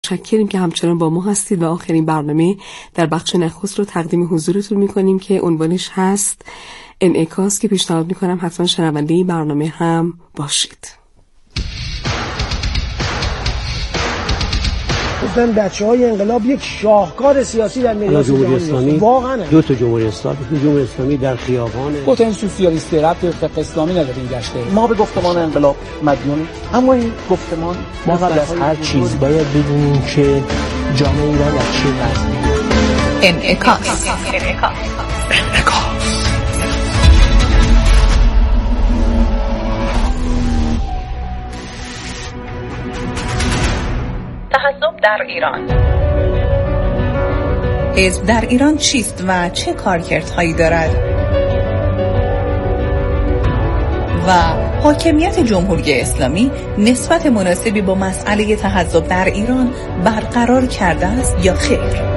متشکریم که همچنان با ما هستید و آخرین برنامه در بخش نخست رو تقدیم حضورتون میکنیم که عنوانش هست انعکاس، که پیشنهاد میکنم حتما شنونده این برنامه هم باشید. گفتن بچه‌های انقلاب یک شاهکار سیاسی در میدان جمهوری اسلامی واقعا دو تا جمهوری اسلامی در خیابان گفتن سوسیالیست ربط به فقه اسلامی نداره این گشته. ما به گفتمان انقلاب مدیونیم، اما این گفتمان ما قبل از هر چیز باید بدونیم که جامعه ایران در چه وضعیه. انعکاس. تحزب در ایران. حزب در ایران چیست و چه کارکردهایی دارد؟ و حاکمیت جمهوری اسلامی نسبت مناسبی با مسئله تحزب در ایران برقرار کرده است یا خیر؟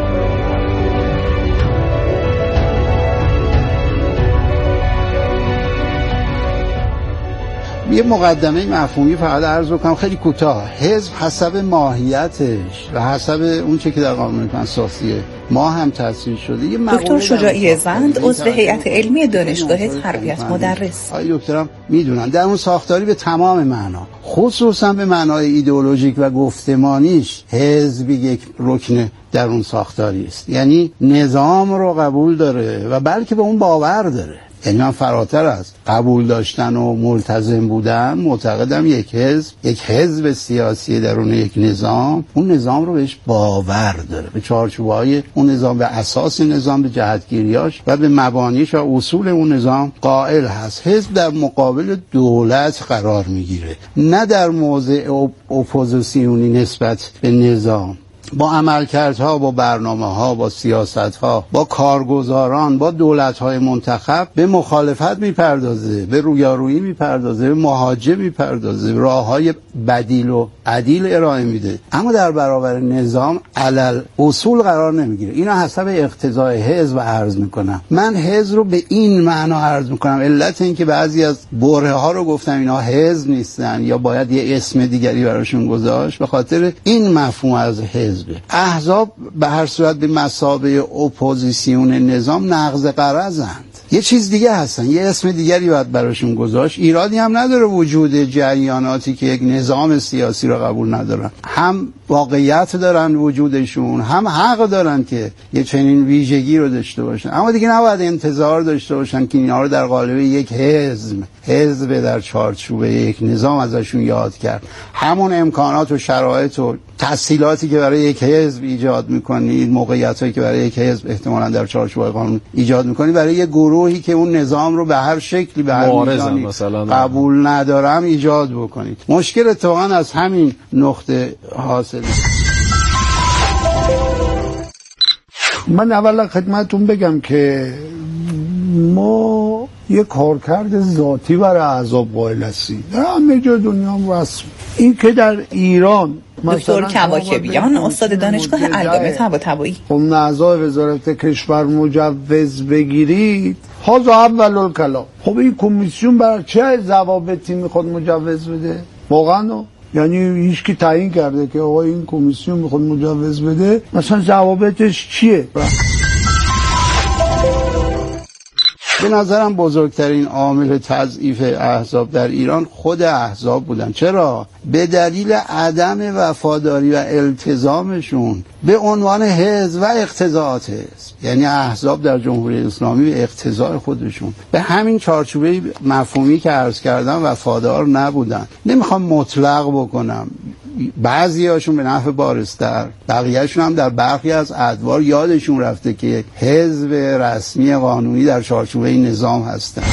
یه مقدمه مفهومی فقط عرض بکنم خیلی کوتاه. حزب حسب ماهیتش و حسب اون چه که در قانون اساسی ما هم تأسیس شده. یه دکتر شجاعی زند عضو هیئت علمی دانشگاه تربیت مدرس. آقای دکترم میدونن در اون ساختاری به تمام معنا، خصوصا به معنای ایدئولوژیک و گفتمانیش، حزب یک رکن در اون ساختاری است. یعنی نظام رو قبول داره و بلکه به اون باور داره. یعنی من فراتر از قبول داشتن و ملتزم بودن معتقدم یک حزب سیاسی درون یک نظام، اون نظام رو بهش باور داره، به چارچوب‌های اون نظام، به اساس نظام، به جهتگیریاش و به مبانیش و اصول اون نظام قائل هست. حزب در مقابل دولت قرار میگیره، نه در موضع اپوزیسیونی نسبت به نظام. با عملکردها، با برنامه‌ها، با سیاست‌ها، با کارگزاران، با دولت‌های منتخب به مخالفت می‌پردازه، به رویارویی می‌پردازه، به مهاجم می‌پردازه، راه‌های بدیل و عدیل ارائه میده، اما در برابر نظام علل اصول قرار نمیگیره. اینا حسب اقتضای حزب عرض میکنم. من حزب رو به این معنا عرض میکنم. علت این که بعضی از برهه‌ها رو گفتم اینا حزب نیستن یا باید یه اسم دیگری براشون گذاشت، به خاطر این مفهوم از حزب. احزاب به هر صورت به مثابه اپوزیسیون نظام نقض قرضند، یه چیز دیگه هستن، یه اسم دیگری باید براشون گذاشت. ایرادی هم نداره وجود جریاناتی که یک نظام سیاسی رو قبول ندارن، هم واقعیت دارن وجودشون، هم حق دارن که یه چنین ویژگی رو داشته باشن، اما دیگه نباید انتظار داشته باشن که اینا رو در قالب یک حزب در چارچوب یک نظام ازشون یاد کرد. همون امکانات و شرایط و تسهیلاتی که برای یک حزب ایجاد می‌کنید، موقعیتایی که برای یک حزب احتمالاً در چارچوب قانون ایجاد می‌کنید، برای یک گروهی که اون نظام رو به هر شکلی به هر میزانی قبول ندارم ایجاد بکنید. مشکل اتفاقاً از همین نقطه حاصل. من اولا خدمتتون بگم که ما یک کارکرد ذاتی برای احزاب قائل هستیم، در همه جای دنیا هم رسم. این که در ایران دکتر کواکبیان استاد دانشگاه علامه طباطبایی، خب اعضای وزارت کشور مجوز بگیرید، هذا اول الکلام. خب این کمیسیون بر چه ضوابطی میخواد مجوز بده؟ واقعا یعنی هیچ کی تعیین کرده که آقا این کمیسیون میخواد مجوز بده، مثلا ضوابطش چیه؟ به نظرم بزرگترین عامل تضعیف احزاب در ایران خود احزاب بودن. چرا؟ به دلیل عدم وفاداری و التزامشون به عنوان حزب و اقتضاعات حزب. یعنی احزاب در جمهوری اسلامی به اقتضاع خودشون به همین چارچوبه مفهومی که عرض کردم وفادار نبودن. نمیخوام مطلق بکنم، بعضی هاشون به نفع بارستر، بقیهشون هم در برخی از ادوار یادشون رفته که حزب رسمی قانونی در چارچوب این نظام هستن.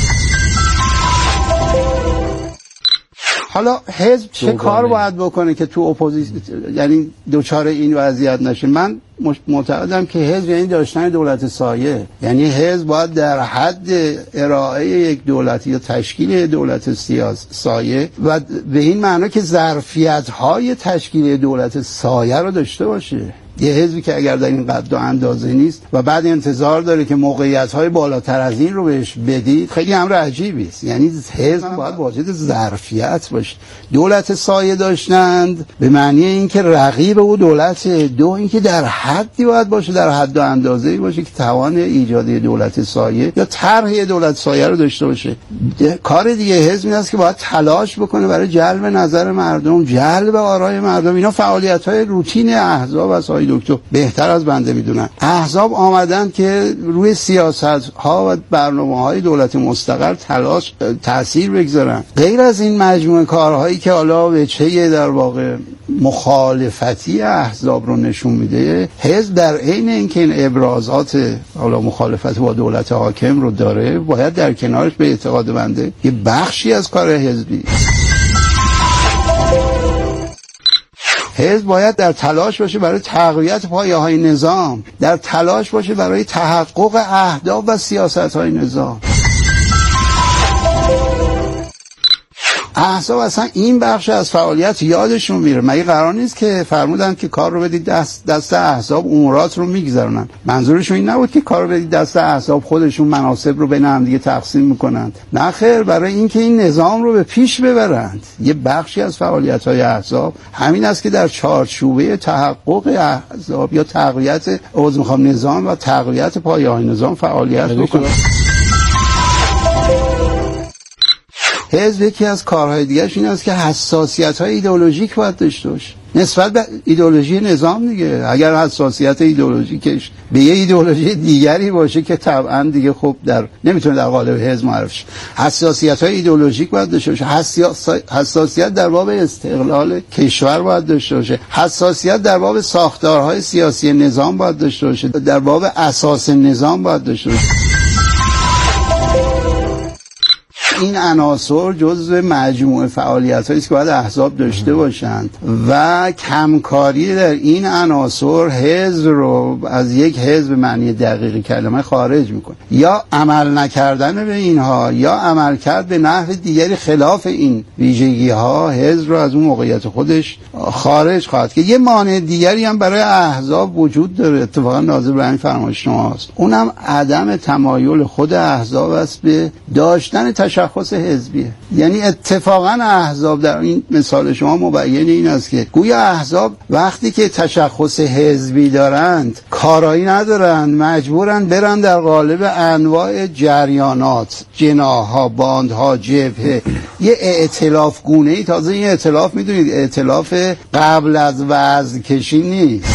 حالا حزب چه کار باید بکنه که تو اپوزیسیون، یعنی دوچار این وضعیت نشه؟ من معتقدم که حزب یعنی داشتن دولت سایه، یعنی حزب باید در حد ارائه یک دولت یا تشکیل دولت سایه و به این معنا که ظرفیت‌های تشکیل دولت سایه رو داشته باشه. یه حزبی که اگر در این قد و اندازه نیست و بعد انتظار داره که موقعیت‌های بالاتر از این رو بهش بدید، خیلی امر عجیبی است. یعنی حزب باید واجد ظرفیت باشه. دولت سایه داشتند به معنی اینکه رقیب او دولت، دو اینکه در حدی باید باشه، در حد و اندازه‌ای باشه که توان ایجاد دولت سایه یا طرح دولت سایه رو داشته باشه. کار دیگه حزب این است که باید تلاش بکنه برای جلب نظر مردم، جلب آرای مردم. اینا فعالیت‌های روتین احزاب است. دکتر بهتر از بنده میدونن. احزاب آمدن که روی سیاست‌ها و برنامه‌های دولت مستقر تأثیر بگذارن. غیر از این مجموعه کارهایی که حالا وجهه در واقع مخالفتی احزاب رو نشون میده، حزب در عین اینکه این ابرازات حالا مخالفت با دولت حاکم رو داره، باید در کنارش به اعتقاد بنده یه بخشی از کار حزبی حزب باید در تلاش باشه برای تقویت پایه‌های نظام، در تلاش باشه برای تحقق اهداف و سیاست‌های نظام. احزاب اصلا این بخش از فعالیت یادشون میره. مگه قرار نیست که فرمودن که کار رو بدید دست احزاب، امورات رو میگذرونن؟ منظورشون این نبود که کار رو بدید دست احزاب، خودشون مناصب رو بین هم دیگه تقسیم میکنند. نه خیر، برای اینکه این نظام رو به پیش ببرند. یه بخشی از فعالیت‌های احزاب همین است که در چارچوبه تحقق احزاب یا تقویت نظام و تقویت پایه‌های نظام فعالیت بکنند. حزب یکی از کارهای دیگرش این است که حساسیت‌های ایدئولوژیک باید داشته باشه نسبت به ایدئولوژی نظام دیگه. اگر حساسیت ایدئولوژیکش به یه ایدئولوژی دیگری باشه که طبعا دیگه خب نمیتونه در قالب حزب معرفی شه. حساسیت‌های ایدئولوژیک باید داشته باشه. حساسیت در باب استقلال کشور باید داشته باشه. حساسیت در باب ساختارهای سیاسی نظام باید داشته باشه. در باب اساس نظام باید داشته باشه. این عناصر جزء مجموعه فعالیت‌هایی است که باید احزاب داشته باشند و کمکاری در این عناصر حزب رو از یک حزب معنی دقیق کلمه خارج میکنه، یا عمل نکردن به اینها یا عمل کرد به نحو دیگری خلاف این ویژگی‌ها حزب رو از اون موقعیت خودش خارج خواهد که. یه مانع دیگری هم برای احزاب وجود داره، اتفاقا ناظر بر این فرمایش شماست، اونم عدم تمایل خود احزاب است به داشتن تشخص حزبیه. یعنی اتفاقا احزاب در این مثال شما مبین این است که گویا احزاب وقتی که تشخص حزبی دارند کارایی ندارند، مجبورند برن در قالب انواع جریانات، جناح‌ها، باندها، جبهه، یه ائتلاف گونه‌ای. تازه این ائتلاف میدونید ائتلاف قبل از وزن کشی نیست،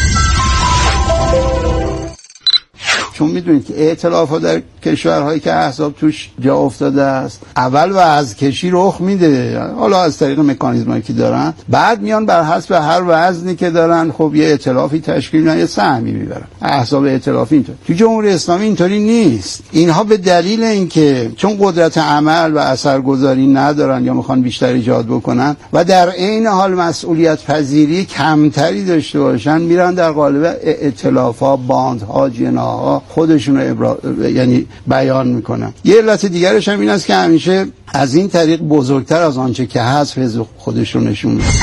چون میدونید که ائتلاف‌ها در کشورهایی که احزاب توش جا افتاده است اول وزن کشی رخ میده، حالا از طریق مکانیزمایی که دارن، بعد میان بر حسب هر وزنی که دارن خب یه ائتلافی تشکیل میدن، یه سهمی میبرن. احزاب ائتلافی اینطور. تو جمهوری اسلامی اینطوری نیست. اینها به دلیل اینکه چون قدرت عمل و اثرگذاری ندارن یا میخوان بیشتر ایجاد بکنن و در عین حال مسئولیت پذیری کمتری داشته باشن، میرن در قالب ائتلاف‌ها، باندها، جناح‌ها خودشون رو یعنی بیان میکنن. یه علت دیگرش هم این است که همیشه از این طریق بزرگتر از آنچه که هست حزب خودش رو نشون میده.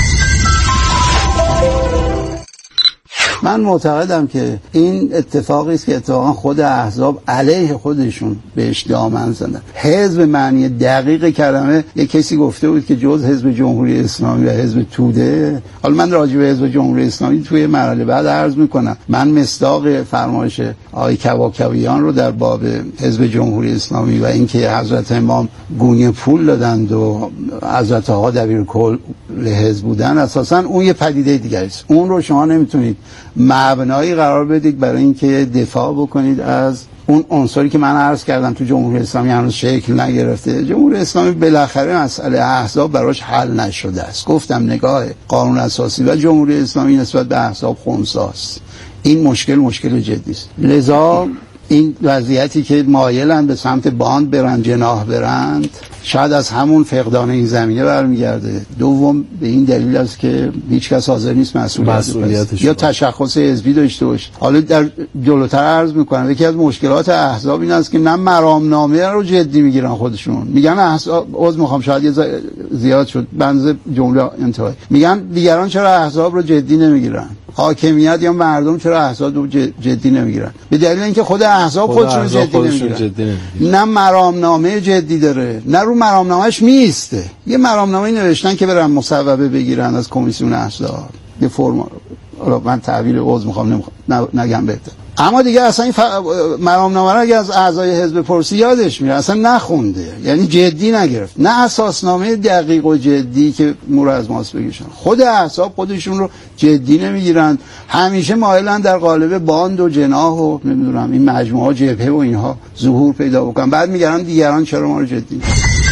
من معتقدم که این اتفاقی است که اتفاقا خود احزاب علیه خودشون بهش دامن زدن. حزب معنی دقیق کلمه، یک کسی گفته بود که جز حزب جمهوری اسلامی و حزب توده، حالا من راجع به حزب جمهوری اسلامی توی مرحله بعد عرض میکنم، من مصداق فرمایش آقای کباکبیان رو در باب حزب جمهوری اسلامی و اینکه حضرت امام گونی پول دادند و حضرت آقا دبیرکل حزب بودن، اساسا اون یه پدیده دیگه است. اون رو شما نمیتونید مبنایی قرار بدید برای اینکه دفاع بکنید از اون عنصری که من عرض کردم تو جمهوری اسلامی هنوز شکل نگرفته. جمهوری اسلامی بالاخره مسئله احزاب براش حل نشده است. گفتم نگاه قانون اساسی و جمهوری اسلامی نسبت به احزاب خنثی است. این مشکل جدی است. لذا این وضعیتی که مایلن به سمت باند برن، جناح برند، شاید از همون فقدان این زمینه برمیگرده. دوم به این دلیل است که هیچ کس حاضر نیست مسئولیتش یا تشخص حزبی داشته باشه. حالا در جلوتر عرض میکنم یکی از مشکلات احزاب این است که نه مرامنامه رو جدی میگیرن خودشون، میگن احزاب میخوام شاید یه زیاد شد بنز جمله انتهایی، میگن دیگران چرا احزاب رو جدی نمیگیرن، حاکمیت یا مردم چرا احزاب رو جدی نمیگیرن، به دلیل اینکه خود احزاب خودشون جدی نمیگیرن. نه مرامنامه جدی داره، نه رو مرامنامه‌اش میسته. یه مرامنامه نوشتن که برن مصوبه بگیرن از کمیسیون احزاب، یه فرم، من تعبیر عضو میخوام نگم بهتر، اما دیگه اصلا این مرامنامه رو اگه از اعضای حزب پرسی یادش میره، اصلا نخونده، یعنی جدی نگرفت، نه اساسنامه دقیق و جدی که مورد از ماست بگیشن. خود احزاب خودشون رو جدی نمیگیرن، همیشه مایلن در قالب باند و جناح و نمیدونم این مجموعه جبهه و اینها ظهور پیدا بکنن، بعد میگن دیگران چرا ما رو جدی.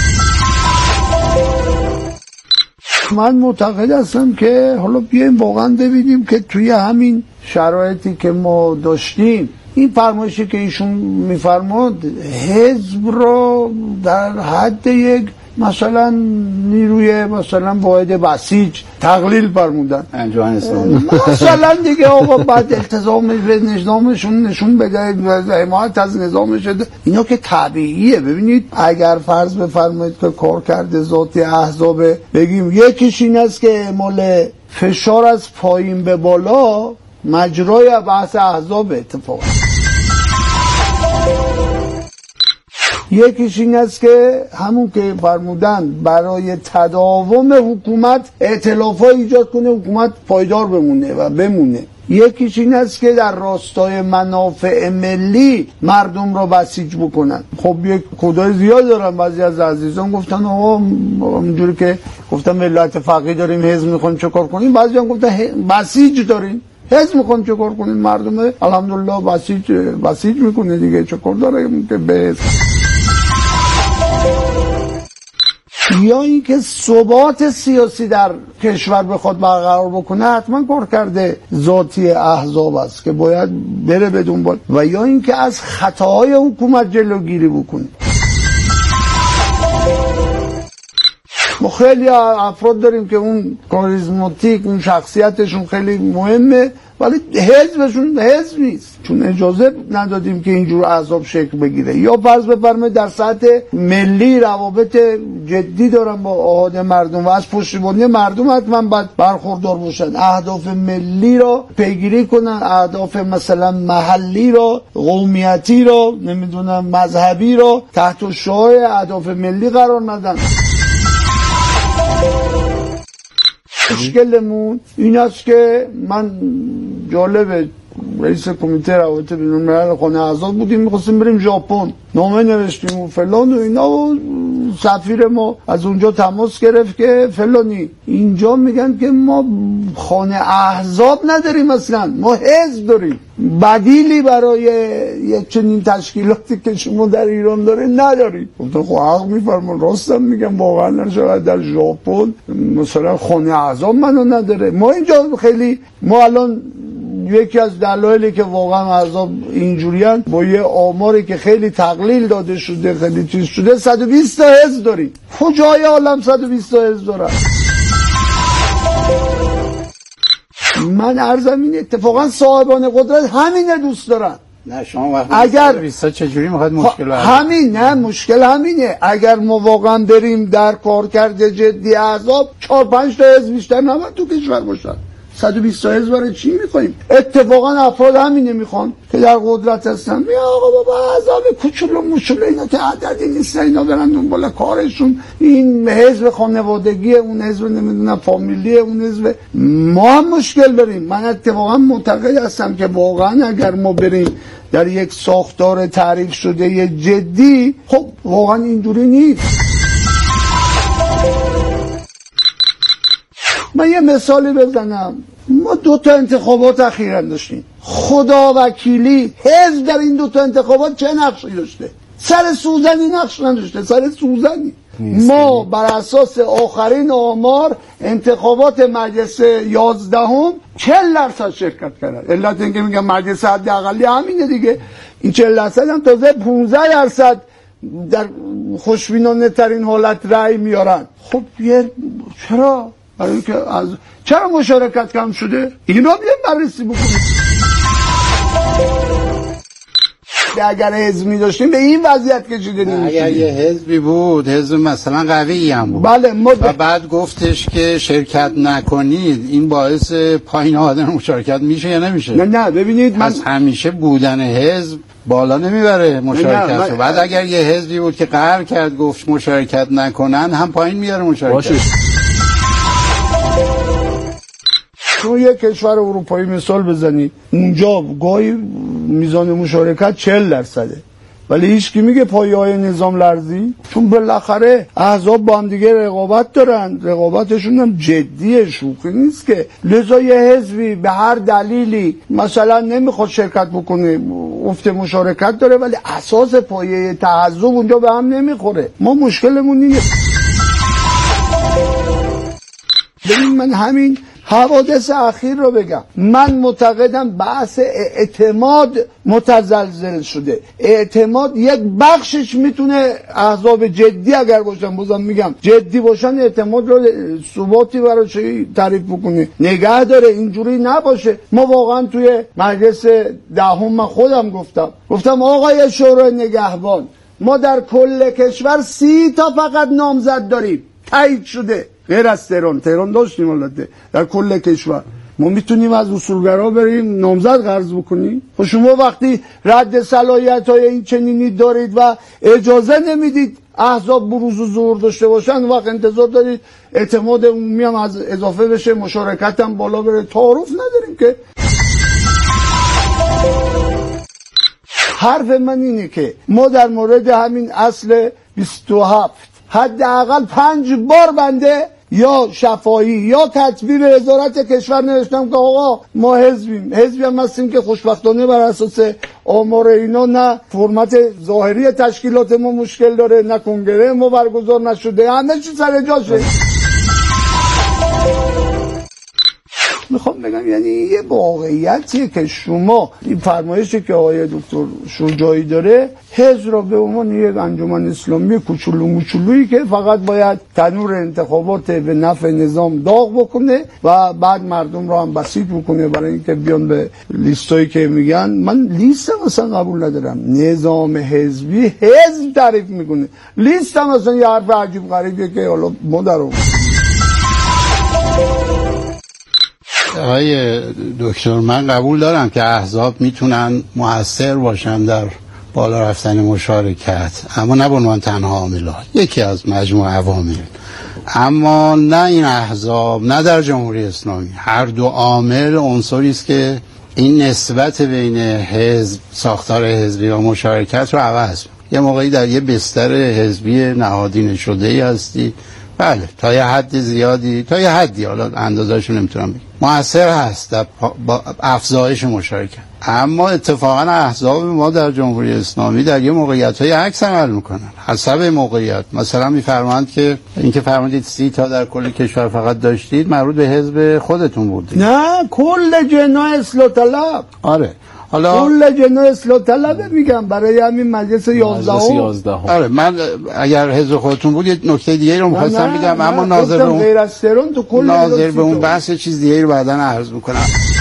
من معتقد هستم که حالا بیایم واقعا ببینیم که توی همین شرایطی که ما داشتیم، این فرمایشی که ایشون میفرماد حزب رو در حد یک مثلا نیروی مثلا واحد بسیج تقلیل فرمودن، انجمن اسلامی مثلا دیگه آقا بعد التزام به نظامشون نشون بده، حمایت از نظامش، اینا که طبیعیه. ببینید اگر فرض بفرمایید که کار کرده ذاتی احزاب، بگیم یکیش این است که اعمال فشار از پایین به بالا مجرای بحث احزاب اتفاق، یکیش این است که همون که فرمودن برای تداوم حکومت ائتلاف‌ها ایجاد کنه، حکومت پایدار بمونه و بمونه. یکیش این است که در راستای منافع ملی مردم را بسیج بکنن. خب یک کدای زیاد دارن، بعضی از عزیزان گفتن آقا اونجوری که گفتن ملت فقیه داریم حزب میخوایم چه کار کنیم، بعضی هم گفتن بسیج داریم حزب میخوایم چه کار کنیم، مردم الحمدلله بسیج میکنه دیگه، چه کار داره که به یا اینکه ثبات سیاسی در کشور بخواد برقرار بکنه حتما کار کرده ذاتی احزاب است که باید بره به دنبال، و یا اینکه از خطاهای حکومت جلوگیری بکنه. ما خیلی افراد داریم که اون کاریزماتیک، اون شخصیتشون خیلی مهمه، ولی حزبشون حزب نیست، چون اجازه ندادیم که اینجور احزاب شکل بگیره. یا فرض بفرمایید در سطح ملی روابط جدی دارن با احاد مردم و از پشتیبانی مردم حتما باید برخوردار باشن، اهداف ملی را پیگیری کنن، اهداف مثلا محلی را، قومیتی را، نمیدونم مذهبی را تحت شعاع اهداف ملی قرار ندن. مشکلمون این است که من جالبه رئیس کمیته روابط بین‌الملل خانه احزاب بودیم، می‌خواستیم بریم ژاپن، نامه نوشتیم و فلان و اینا، و سفیر ما از اونجا تماس گرفت که فلانی اینجا میگن که ما خانه احزاب نداریم، اصلا ما حزب داریم، بدیلی برای یک چنین تشکیلاتی که شما در ایران داره نداریم. گفتم خب حق میفرمون، راستم میگم، واقعا نشود در ژاپن مثلا خانه احزاب منو نداره. ما اینجا خیلی، ما الان یکی از دلایلی که واقعا احزاب اینجوریان با یه آماری که خیلی تقلیل داده شده، خیلی چیز شده، 120 تا حزب داریم. کجای عالم 120 تا حزب دارن؟ من عرضم این اتفاقا صاحبان قدرت همینه دوست دارن. نه شما وقتی اگر 20 چجوری میخواد مشکل همین، نه مشکل همینه. اگر ما واقعا بریم در کارکرد جدی احزاب 4-5 تا حزب بیشتر نباید تو کشور باشن. 120 تا حزب برای چی میخوایم؟ اتفاقا افراد همینه میخوان که در قدرت هستن. یا آقا بابا احزاب کوچولو موچولو اینا که عددی نیست، اینا برن دنبال کارشون، این حزب خانوادگی، اون حزب نمیدونم فامیلیه، اون حزب. ما هم مشکل داریم. من اتفاقا معتقد هستم که واقعا اگر ما بریم در یک ساختار تعریف شده جدی، خب واقعا اینجوری نیست. من یه مثالی بزنم. ما 2 تا انتخابات اخیراً داشتیم. خدا وکیلی حزب در این 2 تا انتخابات چه نقشی داشته؟ سر سوزنی نقش نداشته، سر سوزنی. ما بر اساس آخرین آمار انتخابات مجلس 11 40% شرکت کردن. علت اینکه میگم مجلس حداقلی همینه دیگه. این 40% هم تازه 15% در خوشبینانه ترین حالت رأی میارن. خب چرا؟ برای اینکه چرا مشارکت کم شده؟ اینا بیان بررسی بکنید. اگر حزبی داشتیم به این وضعیت کشیده نمی‌شدیم. اگر یه حزبی بود، حزب مثلا قوی هم بود، بله و بعد گفتش که شرکت نکنید، این باعث پایین آمدن مشارکت میشه یا نمیشه؟ نه ببینید، من همیشه بودن حزب بالا نمیبره مشارکت رو. بعد اگر یه حزبی بود که قهر کرد گفت مشارکت نکنن، هم پایین میاره مشارکت. تو یک کشور اروپایی مثال بزنی، اونجا گاهی میزان مشارکت 40%، ولی هیچ کی میگه پایه‌های نظام لرزی، چون بالاخره احزاب با هم دیگه رقابت دارن، رقابتشون هم جدیه، شوخی نیست که. لذا یه حزبی به هر دلیلی مثلا نمیخواد شرکت بکنه، افت مشارکت داره، ولی اساس پایه تعصب اونجا به هم نمیخوره. ما مشکلمون اینه. ببین، من همین حوادث اخیر رو بگم، من معتقدم بحث اعتماد متزلزل شده. اعتماد یک بخشش میتونه احزاب جدی اگر باشن، بازم میگم جدی باشن، اعتماد رو ثباتی براش تعریف بکنه، نگه داره، اینجوری نباشه. ما واقعا توی مجلس 10 من خودم گفتم آقای شورای نگهبان، ما در کل کشور 30 تا فقط نامزد داریم تایید شده، غیر از تهران داشتیم. البته در کل کشور ما میتونیم از اصولگرا بریم نامزد قرض بکنیم. خب شما وقتی رد صلاحیت‌های این چنینی دارید و اجازه نمیدید احزاب بروز و ظهور داشته باشن، وقت انتظار دارید اعتماد عمومی هم از اضافه بشه، مشارکت هم بالا بره. تعارف نداریم که. حرف من اینه که ما در مورد همین اصل 27 حداقل 5 بار بنده یا شفاهی یا کتبی به وزارت کشور نوشتم که آقا ما حزبی هم هستیم که خوشبختانه بر اساس آمار اینا نه فرمت ظاهری تشکیلات ما مشکل داره، نه کنگره ما برگزار نشده، همه چی سر جاشه. میخوام بگم یعنی یه واقعیتیه که شما این فرمایشی که آقای دکتر شجاعی داره، حزب را به عنوان یک انجمن اسلامی کوچولویی که فقط باید تنور انتخابات به نفع نظام داغ بکنه و بعد مردم را هم بسیط بکنه برای اینکه بیان به لیستایی که میگن. من لیست مثلا قبول ندارم. نظام حزبی حزب تعریف میکنه، لیست هم مثلا یه حرف عجیب غریبیه که حالا ما در آقای دکتر، من قبول دارم که احزاب میتونن مؤثر باشن در بالا رفتن مشارکت، اما نه به عنوان تنها عامل، یکی از مجموع عوامل. اما نه این احزاب نه در جمهوری اسلامی، هر دو عامل عنصری است که این نسبت بین حزب، ساختار حزبی و مشارکت رو عوض می‌کنه. یه موقعی در یه بستر حزبی نهادینه شده‌ای هستی، بله تا یه حد زیادی، تا یه حدی، حالا اندازه‌اشو نمیتونم بگم، مؤثر هست در با افزایش مشارکت. اما اتفاقا احزاب ما در جمهوری اسلامی در یه موقعیت‌های عکس عمل میکنن حسب موقعیت. مثلا میفرمایند که اینکه فرمودید 30 تا در کل کشور فقط داشتید، مربوط به حزب خودتون بود. نه، کل جناح اصلاح طلب. آره، حالا کل جناح اصلاح طلب میگم برای همین مجلس 11. آره، من اگر حزب خودتون بود یه نکته دیگه رو می‌خواستم بگم، اما ناظر به اون غیر از تهران تو کل ناظر به اون بحث چیز دیگه رو بعداً عرض می‌کنم.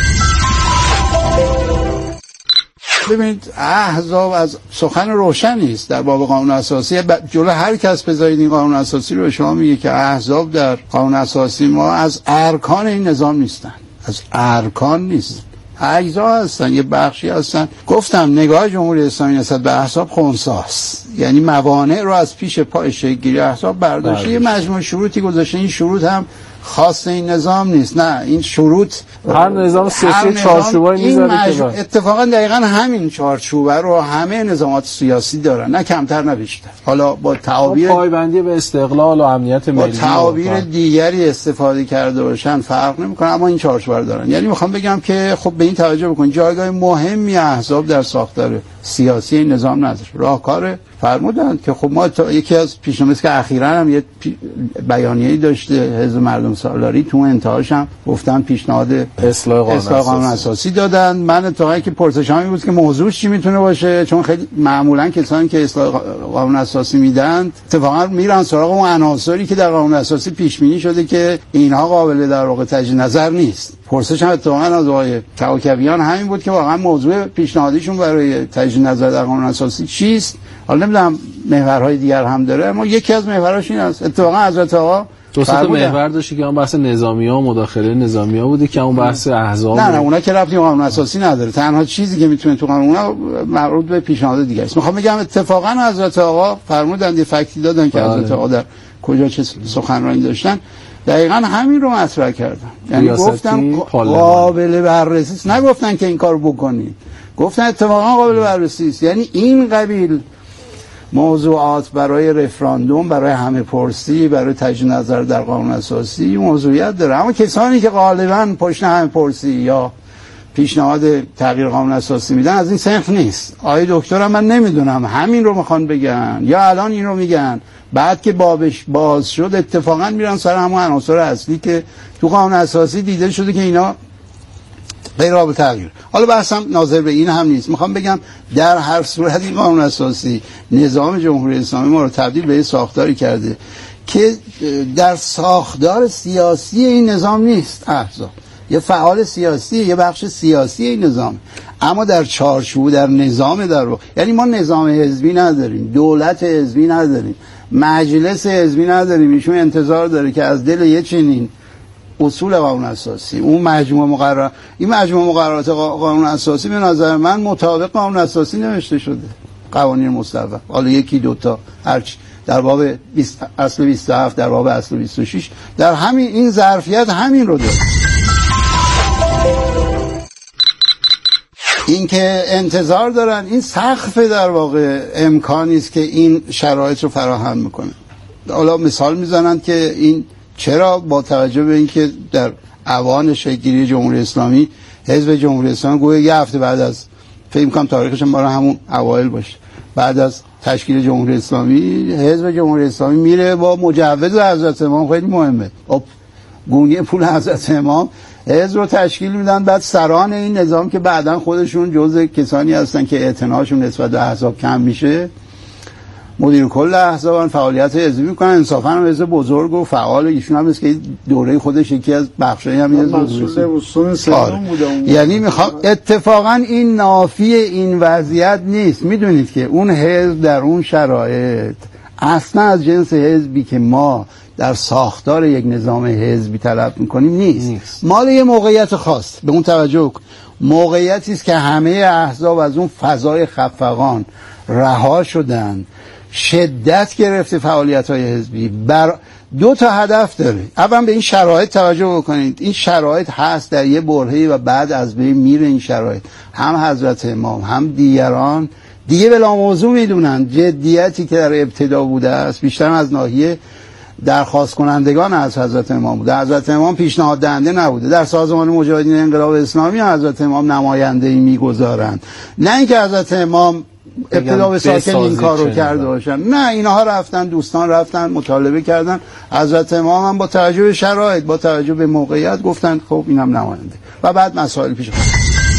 ببینید، احزاب از سخن روشنی است در باب قانون اساسی. جلو هر کس بذارید این قانون اساسی رو به شما میگه که احزاب در قانون اساسی ما از ارکان این نظام نیستن، از ارکان نیست، اجزا هستن، یه بخشی هستن. گفتم نگاه جمهوری اسلامی نسبت به احزاب خنثی‌ست، یعنی موانع رو از پیش پای شکل‌گیری احزاب برداشته، یه مجموعه شروطی گذاشته. این شروط هم خاص این نظام نیست. نه، این شروط هر نظام سیاسی چارچوبایی میذاره که اتفاقا دقیقاً همین چارچوبه رو همه نظامات سیاسی دارن، نه کمتر نه بیشتر. حالا با تعابیر پایبندی به استقلال و امنیت ملی با تعابیر دیگری استفاده کرده باشن فرق نمیکنه، اما این چارچوبه رو دارن. یعنی میخوام بگم که خب به این توجه بکنید جایگاه مهمی احزاب در ساختار سیاسی این نظام نداره. راهکار فرمودند که خب ما یکی از پیشنهادات که اخیراً هم یه بیانیه‌ای داشته حزب مردم سالاری، تو انتهاش هم گفتن پیشنهاد اصلاح قانون اساسی دادن. من اتفاقا که پرسشامی بود که موضوعش چی میتونه باشه، چون خیلی معمولاً کسانی که اصلاح قانون اساسی میدن اتفاقا میرن سراغ اون عناصری که در قانون اساسی پیش بینی شده که اینها قابل در واقع تجدید نظر نیست. پرسش هم اتفاقا از آقای توکلیان همین بود که واقعا موضوع پیشنهادیشون برای تجدید نظر در قانون اساسی چیست. حالا نمیدونم محورهای دیگر هم داره، اما یکی از محورهاش این است. اتفاقا حضرت آقا دو تا محور داشت که اون بحث نظامی‌ها و مداخله نظامی‌ها بوده که اون بحث احزاب نه اونا که ربطی به قانون اساسی نداره. تنها چیزی که میتونه تو قانون اونا مربوط به پیشنهاد دیگه است. میخوام بگم اتفاقا حضرت آقا فرمودند، فکتی دادن که حضرت آقا در کجا چه سخنرانی داشتن، دقیقاً همین رو مطرح کردن. یعنی گفتن قابل بررسی است، نگفتن که این کارو بکنید، گفتن اتفاقا قابل بررسی است. یعنی این قبیل موضوعات برای رفراندوم، برای همه پرسی، برای تجدید نظر در قانون اساسی موضوعیت داره. اما کسانی که غالباً پشت همه پرسی یا پیشنهاد تغییر قانون اساسی میدن از این صنف نیست. آقای دکترم من نمیدونم همین رو میخوان بگن یا الان این رو میگن، بعد که بابش باز شد اتفاقا میرن سر همون عناصر اصلی که تو قانون اساسی دیده شده که اینا غیر قابل تغییر. حالا بحثم ناظر به این هم نیست. میخوام بگم در هر صورت این قانون اساسی نظام جمهوری اسلامی ما رو تبدیل به ساختاری کرده که در ساختار سیاسی این نظام نیست. احزاب یه فعال سیاسی، یه بخش سیاسی این نظام، اما در چارچوب در نظام در واقع، یعنی ما نظام حزبی نداریم، دولت حزبی نداریم، مجلس حزبی نداریم. ایشون انتظار داره که از دل یه چنین اصول قانون اساسی اون مجموعه مقررات، این مجموعه مقررات قانون اساسی به نظر من مطابق قانون اساسی نوشته شده. قوانین مستقل، حالا یکی دوتا هرچی در باب اصل 27، در باب اصل 26، در همین این ظرفیت همین رو داره. این که انتظار دارن این سقف در واقع امکانی است که این شرایط رو فراهم میکنه. حالا مثال میزنن که این چرا با توجه به اینکه در اوان شکل‌گیری جمهوری اسلامی حزب جمهوری اسلامی گویا یه هفته بعد از فکر می‌کنم تاریخش هم برای همون اوایل باشه، بعد از تشکیل جمهوری اسلامی حزب جمهوری اسلامی میره با مجوز حضرت امام، خیلی مهمه، گونی پول حضرت امام حزب رو تشکیل میدن. بعد سران این نظام که بعداً خودشون جزء کسانی هستن که اعتناشون نسبت به احزاب کم میشه، مدیر کل احزاب فعالیت حزبی میکنن. انصافا هم حزب بزرگ و فعال، ایشون هم است که دوره خودش یکی از بخشای هم یعنی میخوام اتفاقا این نافی این وضعیت نیست. میدونید که اون حزب در اون شرایط اصلا از جنس حزبی که ما در ساختار یک نظام حزبی طلب میکنیم نیست. مال یه موقعیت خاص، به اون توجه کن. موقعیتی است که همه احزاب از اون فضای خفقان رها شدن، شدت گرفته فعالیت‌های حزبی. بر دو تا هدف داره. اولا به این شرایط توجه بکنید، این شرایط هست در یه برهه‌ای و بعد از بین میره این شرایط. هم حضرت امام هم دیگران دیگه بلا موضوع میدونن جدیتی که در ابتدا بوده است بیشتر از ناحیه درخواست کنندگان از حضرت امام بوده. حضرت امام پیشنهاد دهنده نبوده. در سازمان مجاهدین انقلاب اسلامی حضرت امام نماینده‌ای میگذارند، نه اینکه حضرت امام ابتدا به ساکن این کار رو کرده باشن. نه، اینها رفتن، دوستان رفتن مطالبه کردن، حضرت امام هم با توجه به شرایط، با توجه به موقعیت گفتن خب اینم نماینده و بعد مسائل پیش اومد.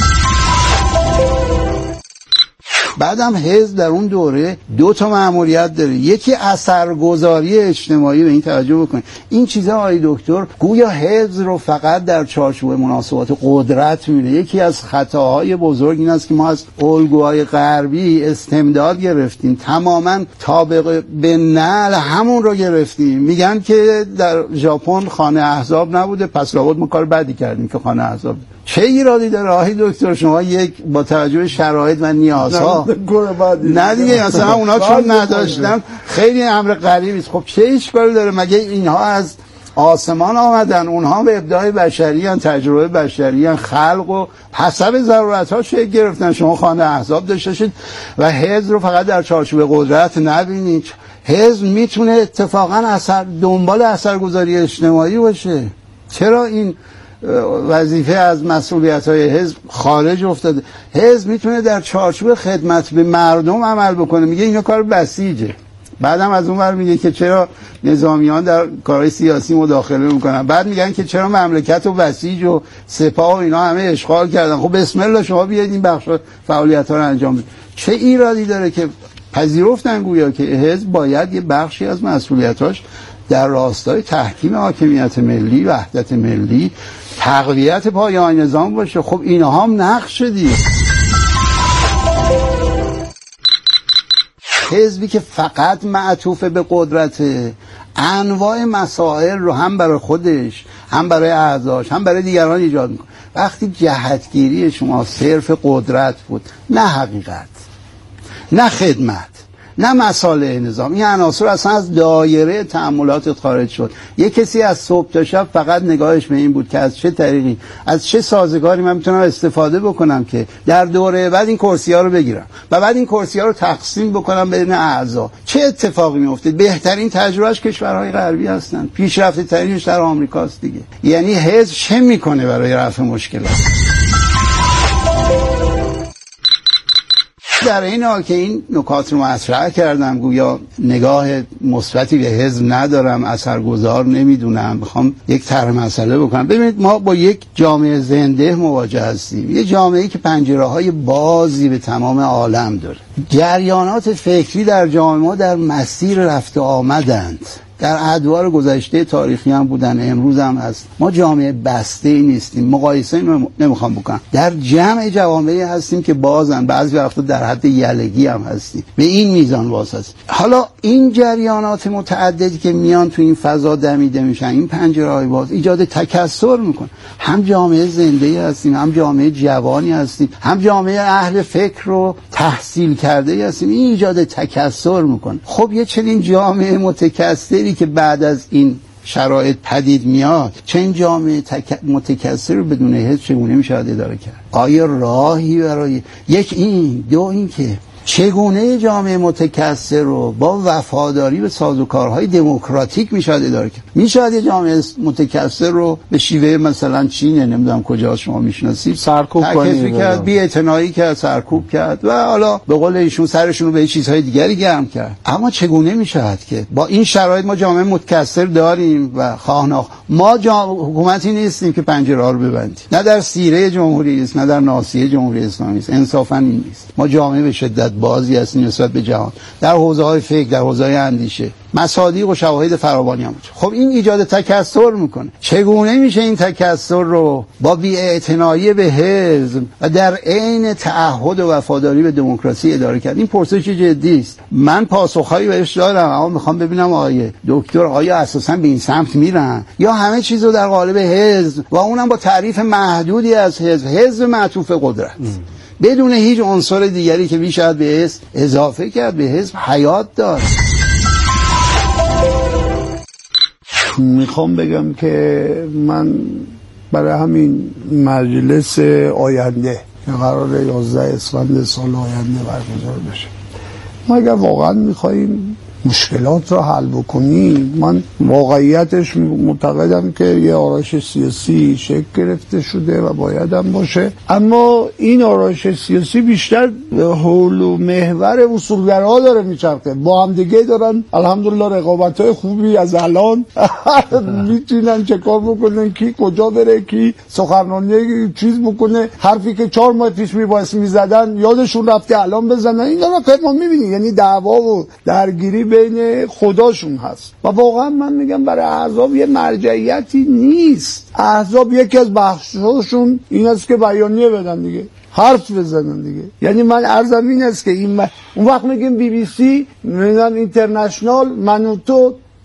بعدم حزب در اون دوره دو تا مأموریت داره، یکی اثرگذاری اجتماعی. به این توجه بکنید. این چیزا آقای دکتر گویا حزب رو فقط در چارچوب مناسبات قدرت می‌بینه. یکی از خطاهای بزرگ این است که ما از الگوهای غربی استمداد گرفتیم، تماما طابق به نعل همون رو گرفتیم. میگن که در ژاپن خانه احزاب نبوده، پس لابد ما کار بدی کردیم که خانه احزاب. چه ایرادی داره آقای دکتر شما یک با توجه به شرایط و نیازها نه دیگه مثلا اونا چون نداشتن خیلی امر غریبی است. خب چه اشکالی داره؟ مگه اینها از آسمان آمدن، اونها به ابداع بشری ان، تجربه بشری ان، خلق و حسب ضرورت‌ها شکل گرفتن. شما خانه احزاب داشته شید و حزب رو فقط در چارچوب قدرت نبینید. حزب میتونه اتفاقا دنبال اثرگذاری اجتماعی باشه. چرا این وظیفه از مسئولیت‌های حزب خارج افتاده؟ حزب میتونه در چارچوب خدمت به مردم عمل بکنه. میگه اینا کار بسیجه. بعدم از اون ور میگه که چرا نظامیان در کارهای سیاسی مداخله میکنن. بعد میگن که چرا مملکت و بسیج و سپاه و اینا همه اشغال کردن. خب بسم الله شما بیاید این بخش فعالیت‌ها رو انجام بدید. چه ایرادی داره که پذیرفتن گویا که حزب باید یه بخشی از مسئولیتاش در راستای تحکیم حاکمیت ملی، وحدت ملی، تقویت پایه‌های نظام باشه. خب اینها هم نقش دیگه. حزبی که فقط معطوف به قدرت، انواع مسائل رو هم برای خودش، هم برای اعضاش، هم برای دیگران ایجاد میکنه. وقتی جهتگیری شما صرف قدرت بود، نه حقیقت، نه خدمت، نه مصالح نظام، این عناصر اصلا از دایره تأملاتت خارج شد. یک کسی از صبح تا شب فقط نگاهش به این بود که از چه طریقی، از چه سازگاری من میتونم استفاده بکنم که در دوره بعد این کرسی‌ها رو بگیرم و بعد این کرسی‌ها رو تقسیم بکنم بین اعضا. چه اتفاقی میفته؟ بهترین تجربهش کشورهای غربی هستن، پیشرفته ترینش در آمریکاست دیگه. یعنی حزب چه میکنه برای رفع مشکلات؟ در این حال که این نکات رو مطرح کردم، گویا نگاه مثبتی به حزب ندارم، اثرگذار نمیدونم، میخوام یک طرح مسئله بکنم. ببینید ما با یک جامعه زنده مواجه هستیم، یه جامعه‌ای که پنجره‌های بازی به تمام عالم داره. جریانات فکری در جامعه ما در مسیر رفت آمدند، در ادوار گذشته تاریخی هم بودن، امروز هم هست. ما جامعه بسته ای نیستیم، مقایسه نمیخوام بکنم. در جمع جوامعی هستیم که بازن، بعضی وقتا در حد یلگی هم هستیم، به این میزان باز هست. حالا این جریانات متعددی که میان تو این فضا دمیده میشن، این پنجره‌های باز ایجاد تکثر میکنه. هم جامعه زنده هستیم، هم جامعه جوانی هستیم، هم جامعه اهل فکر و تحصیل کرده هستیم. این ایجاد تکثر میکنه. خب یه چنین جامعه متکثری که بعد از این شرایط پدید میاد، چه این جامعه متکثر رو بدون حزب چگونه میشه اداره کرد؟ آیا راهی برای یک این دو این که چگونه جامعه متکثر رو با وفاداری به سازوکارهای دموکراتیک میشه اداره کرد؟ میشه یه جامعه متکثر رو به شیوه مثلا چین، نمیدونم کجا شما میشناسید، سرکوب کرد، بی‌اعتنایی کرد، سرکوب کرد و حالا به قول ایشون سرشون رو به چیزهای دیگری گرم کرد. اما چگونه میشه که با این شرایط ما جامعه متکثر داریم و خواهناخ ما حکومتی نیستیم که پنجره‌ها رو ببندیم؟ نه در سیره جمهوری است، نه در ناصیه جمهوری اسلامی است. انصافا این نیست. ما جامعه به شدت بازی هستیم نسبت به جهان، در حوزه‌های فکر، در حوزه‌های اندیشه، مصادیق و شواهد فراوانی هم. خب این ایجاد تکثر میکنه. چگونه میشه این تکثر رو با بی‌اعتنایی به حزب و در عین تعهد و وفاداری به دموکراسی اداره کرد؟ این پرسش جدی است. من پاسخهایی بهش دارم، اما میخوام ببینم آقای دکتر آیا اساسا به این سمت میرن یا همه چیز رو در قالب حزب و اونم با تعریف محدودی از حزب معطوف قدرت، بدون هیچ عنصر دیگری که میشه به حزب اضافه کرد، به حزب حیات داد. میخوام بگم که من برای همین مجلس آینده که قرار 11 اسفند سال آینده برگزار بشه، ما اگر واقعا میخواییم مشکلات رو حل بکنیم، من واقعیتش معتقدم که یه آرایش سیاسی شکل گرفته شده و باید هم باشه، اما این آرایش سیاسی بیشتر حول و محور اصولگرا داره میچرخه، با هم دیگه دارن الحمدلله رقابت‌های خوبی از الان میتونن چه کار بکنن، کی کجا بره، کی سخنرانی چیز بکنه، حرفی که 4 ماه پیش میزدن یادشون رفت که الان بزنن. این دارن که ما میبینیم، یعنی دعوا و درگیری بین خداشون هست و واقعا من میگم برای احزاب یه مرجعیتی نیست. احزاب یکی از بخشاشون این است که بیانیه بدن دیگه، حرف بزنن دیگه. یعنی من عرضم این است که اون وقت میگیم BBC، میگن اینترنشنال، من و تو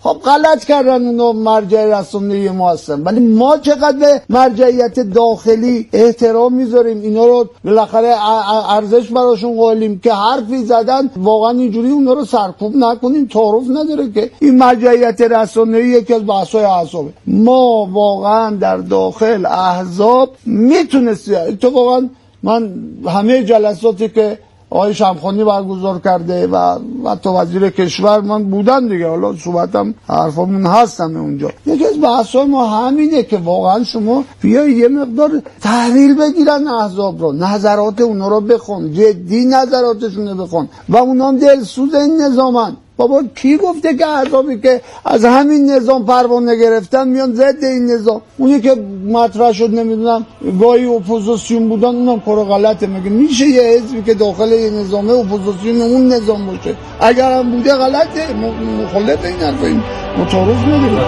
خب غلط کردن اونو مرجع رسانه‌ای ما هستن، ولی ما چقدر به مرجعیت داخلی احترام میذاریم، اینا رو بالاخره ارزش براشون قائلیم که حرفی زدن واقعا اینجوری اونا رو سرکوب نکنیم. تعارف نداره که این مرجعیت رسانه‌ای یکی از بحث‌های احزابه. ما واقعا در داخل احزاب میتونستی اتفاقا من همه جلساتی که آقای شمخانی برگزار کرده و حتی وزیر کشور من بودن دیگه، حالا صحبتم حرفمون هستم اونجا، یکی از بحث‌های ما همینه که واقعا شما بیای یه مقدار تحلیل بگیرن احزاب رو، نظرات اونا رو بخون، جدی نظراتشون رو بخون و اونا هم دلسوز این نظامن. بابا کی گفته که احزابی که از همین نظام پروانه گرفتن میان ضد این نظام؟ اونی که مطرح شد نمیدونم گاهی اپوزیسیون بودن، اونم کار غلطه. مگه میشه یه حزبی که داخل یه نظامه اپوزیسیون اون نظام باشه؟ اگر هم بوده غلطه، مخالف این حرفا، این متعارف نداره.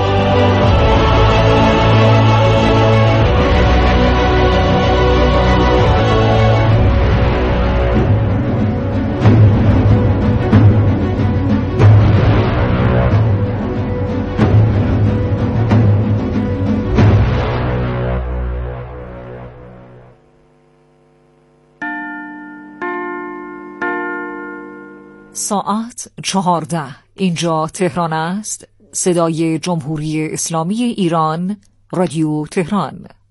ساعت 14. اینجا تهران است. صدای جمهوری اسلامی ایران، رادیو تهران.